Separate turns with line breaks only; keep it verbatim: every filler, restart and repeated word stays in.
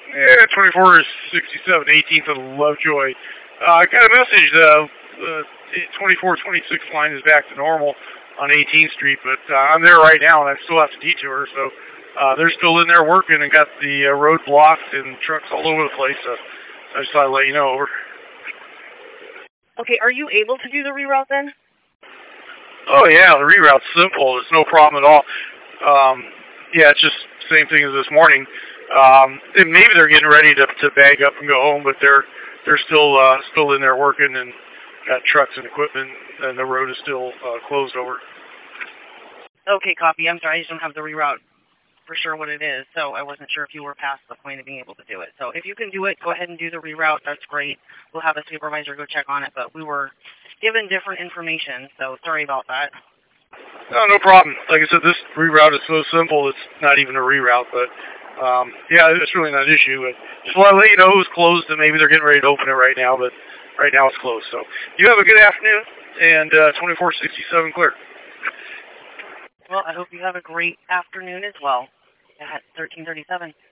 Yeah, twenty-four sixty-seven, eighteenth of Lovejoy. Uh, I got a message. Uh, uh, twenty-four twenty-six line is back to normal on eighteenth Street, but uh, I'm there right now, and I still have to detour. So uh, they're still in there working and got the uh, road blocked and trucks all over the place. So I just thought I'd let you know. Over.
Okay, are you able to do the reroute then?
Oh yeah, the reroute's simple. It's no problem at all. Um, yeah, it's just the same thing as this morning. Um, and maybe they're getting ready to, to bag up and go home, but they're they're still uh, still in there working and got trucks and equipment, and the road is still uh, closed over.
Okay, copy. I'm sorry, I just don't have the reroute for sure what it is, so I wasn't sure if you were past the point of being able to do it. So if you can do it, go ahead and do the reroute. That's great. We'll have a supervisor go check on it, but we were given different information, so sorry about that.
No, no problem. Like I said, this reroute is so simple, it's not even a reroute, but Um, yeah, it's really not an issue. But just want to let you know it was closed, and maybe they're getting ready to open it right now, but right now it's closed. So you have a good afternoon, and uh, twenty-four sixty-seven clear.
Well, I hope you have a great afternoon as well at thirteen thirty-seven.